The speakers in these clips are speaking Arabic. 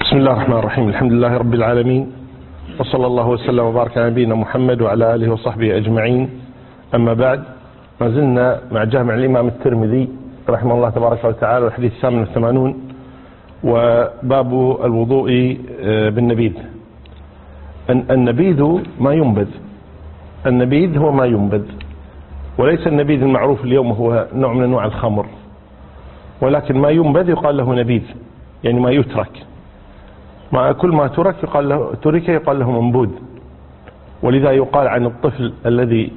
بسم الله الرحمن الرحيم. الحمد لله رب العالمين، وصلى الله وسلم وبارك على نبينا محمد وعلى آله وصحبه أجمعين. أما بعد، ما زلنا مع جامع الإمام الترمذي رحمه الله تبارك وتعالى، الحديث 88 وباب الوضوء بالنبيذ. النبيذ ما ينبذ، النبيذ هو ما ينبذ، وليس النبيذ المعروف اليوم هو نوع من أنواع الخمر، ولكن ما ينبذ يقال له نبيذ، يعني ما يترك. مع كل ما ترك يقال له منبوذ. ولذا يقال عن الطفل الذي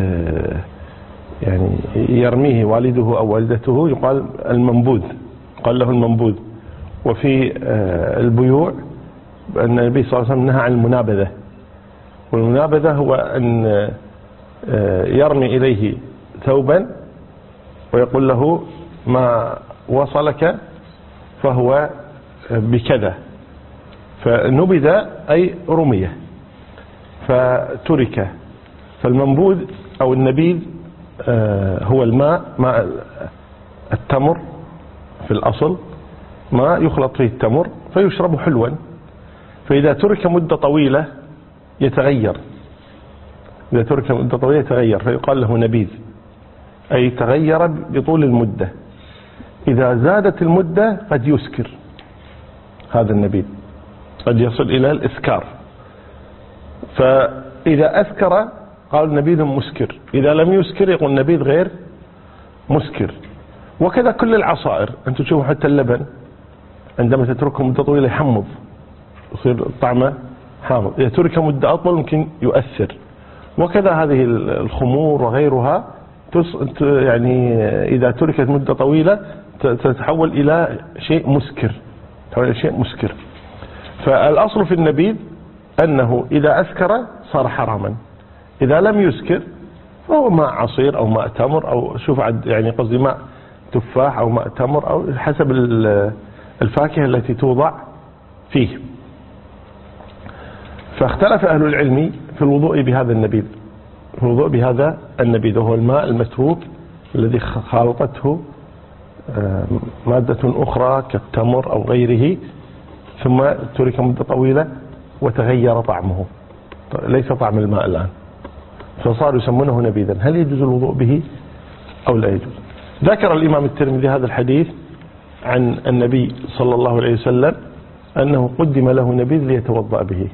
يعني يرميه والده أو والدته يقال المنبوذ، قال له المنبوذ. وفي البيوع أن النبي صلى الله عليه وسلم نهى عن المنابذة، والمنابذة هو أن يرمي إليه ثوبا ويقول له ما وصلك فهو بكذا، فنبذ أي رمية فترك. فالمنبوذ أو النبيذ هو الماء، ماء التمر في الأصل، ما يخلط فيه التمر فيشرب حلوا، فإذا ترك مدة طويلة يتغير، إذا ترك مدة طويلة يتغير فيقال له نبيذ، أي تغير بطول المدة. إذا زادت المدة قد يسكر، هذا النبيذ قد يصل إلى الإسكار. فإذا أسكر قال نبيذ مسكر، إذا لم يسكر يقول نبيذ غير مسكر. وكذا كل العصائر، أنتم تشوفوا حتى اللبن عندما تتركه مدة طويلة يحمض، يصير طعمه حامض. إذا ترك مدة أطول ممكن يؤثر. وكذا هذه الخمور وغيرها، يعني إذا تركت مدة طويلة تتحول إلى شيء مسكر، تتحول إلى شيء مسكر. فالأصل في النبيذ أنه إذا أسكر صار حراما، إذا لم يسكر فهو ماء عصير أو ماء تمر، أو شوف يعني قصدي ماء تفاح أو ماء تمر، أو حسب الفاكهة التي توضع فيه. فاختلف أهل العلم في الوضوء بهذا النبيذ، في الوضوء بهذا النبيذ، وهو الماء المتروك الذي خالطته مادة أخرى كالتمر أو غيره، ثم ترك مدة طويلة وتغير طعمه، ليس طعم الماء الآن، فصاروا يسمونه نبيذا. هل يجوز الوضوء به أو لا يجوز؟ ذكر الإمام الترمذي هذا الحديث عن النبي صلى الله عليه وسلم أنه قدم له نبيذ ليتوضأ به،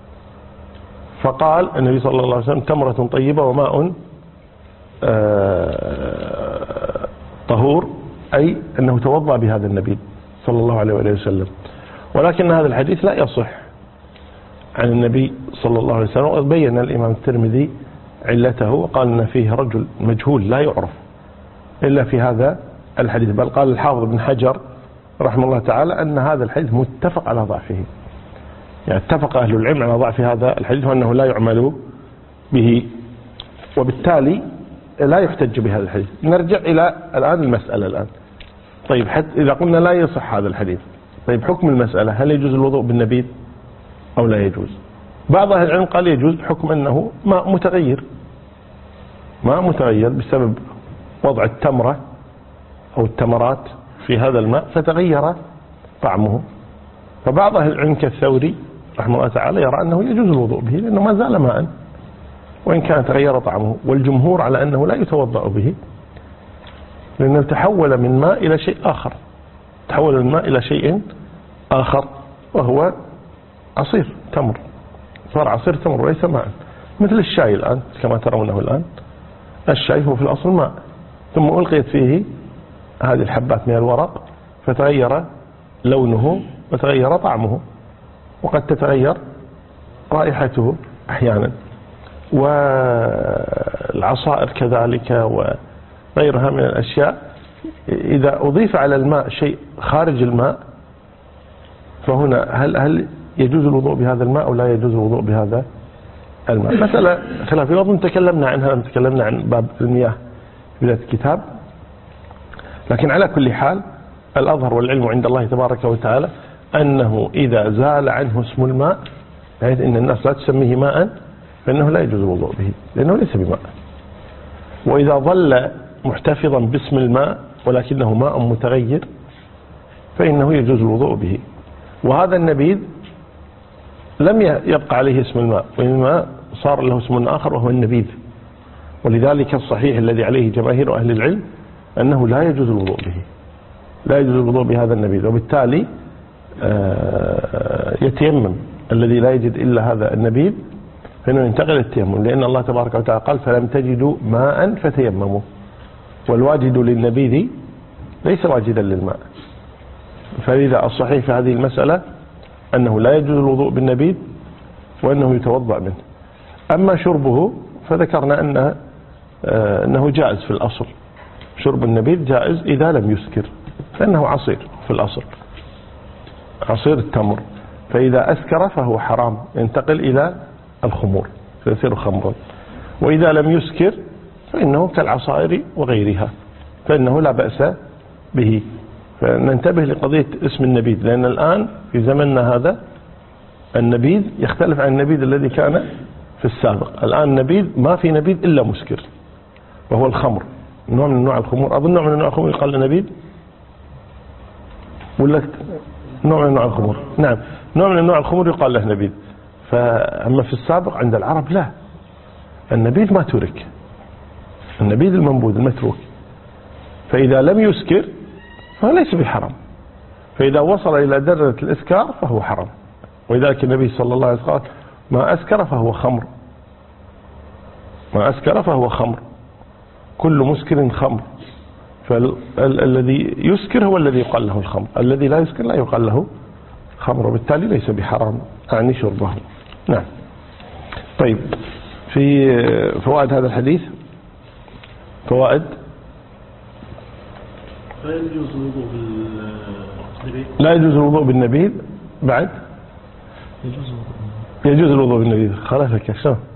فقال النبي صلى الله عليه وسلم تمرة طيبة وماء طهور، أي أنه توضأ بهذا النبيذ صلى الله عليه وسلم. ولكن هذا الحديث لا يصح عن النبي صلى الله عليه وسلم، وبين الإمام الترمذي علته، وقال أن فيه رجل مجهول لا يعرف إلا في هذا الحديث. بل قال الحافظ بن حجر رحمه الله تعالى أن هذا الحديث متفق على ضعفه، يعني اتفق أهل العلم على ضعف هذا الحديث وأنه لا يعمل به، وبالتالي لا يحتج بهذا الحديث. نرجع إلى الآن المسألة الآن. طيب، حتى إذا قلنا لا يصح هذا الحديث، طيب حكم المسألة، هل يجوز الوضوء بالنبيذ أو لا يجوز؟ بعض أهل العلم قال يجوز، حكم أنه ماء متغير، ماء متغير بسبب وضع التمرة أو التمرات في هذا الماء فتغير طعمه. فبعض أهل العلم كالثوري رحمه الله تعالى يرى أنه يجوز الوضوء به لأنه ما زال ماء وإن كان تغير طعمه، والجمهور على أنه لا يتوضأ به لأنه تحول من ماء إلى شيء آخر، تحول الماء إلى شيء آخر وهو عصير تمر، صار عصير تمر وليس ماء، مثل الشاي الآن كما ترونه الآن. الشاي هو في الأصل ماء، ثم ألقيت فيه هذه الحبات من الورق فتغير لونه وتغير طعمه، وقد تتغير رائحته أحيانا. والعصائر كذلك وغيرها من الأشياء، إذا أضيف على الماء شيء خارج الماء فهنا هل يجوز الوضوء بهذا الماء أو لا يجوز الوضوء بهذا الماء؟ مسألة خلافية، أظن تكلمنا عنها لما تكلمنا عن باب المياه في بداية الكتاب. لكن على كل حال الأظهر والعلم عند الله تبارك وتعالى أنه إذا زال عنه اسم الماء، بحيث أن الناس لا تسميه ماء، فإنه لا يجوز الوضوء به لأنه ليس بماء. وإذا ظل محتفظا باسم الماء ولكنه ماء متغير فإنه يجوز الوضوء به. وهذا النبيذ لم يبقى عليه اسم الماء، وإنما صار له اسم آخر وهو النبيذ. ولذلك الصحيح الذي عليه جماهير أهل العلم أنه لا يجوز الوضوء به، لا يجوز الوضوء بهذا النبيذ، وبالتالي يتيمم الذي لا يجد إلا هذا النبيذ، فإنه ينتقل التيمم، لأن الله تبارك وتعالى قال فلم تجدوا ماء فتيمموا، والواجد للنبيذ ليس واجدا للماء. فلذا الصحيح في هذه المسألة أنه لا يجوز الوضوء بالنبيذ، وأنه يتوضأ منه. أما شربه فذكرنا أنه جائز في الأصل، شرب النبيذ جائز إذا لم يسكر، فإنه عصير في الأصل، عصير التمر، فإذا أسكر فهو حرام، ينتقل إلى الخمور فيصير خمرا. وإذا لم يسكر فإنه كالعصائر وغيرها، فإنه لا بأس به. فننتبه لقضية اسم النبيذ، لأن الآن في زمننا هذا النبيذ يختلف عن النبيذ الذي كان في السابق. الآن النبيذ ما في نبيذ إلا مسكر، وهو الخمر، نوع من انواع الخمور. أظن نوع من انواع الخمور يقال له نبيذ، ولا نوع من انواع الخمور؟ نعم، نوع من انواع الخمور يقال له نبيذ. فأما في السابق عند العرب لا، النبيذ ما ترك، النبيذ المنبوذ المتروك، فإذا لم يسكر فليس بحرام، فإذا وصل إلى درجة الإسكار فهو حرام. ولذلك النبي صلى الله عليه وسلم قال ما أسكر فهو خمر، ما أسكر فهو خمر، كل مسكر خمر. فالذي يسكر هو الذي يقال له الخمر، الذي لا يسكر لا يقال له خمر، وبالتالي ليس بحرام أعني شربه. نعم. طيب، في فوائد هذا الحديث، فوائد: لا يجوز الوضوء بالنبيذ، لا يجوز الوضوء بالنبيذ. بعد يجوز الوضوء بالنبيذ. خلافك يا شباب.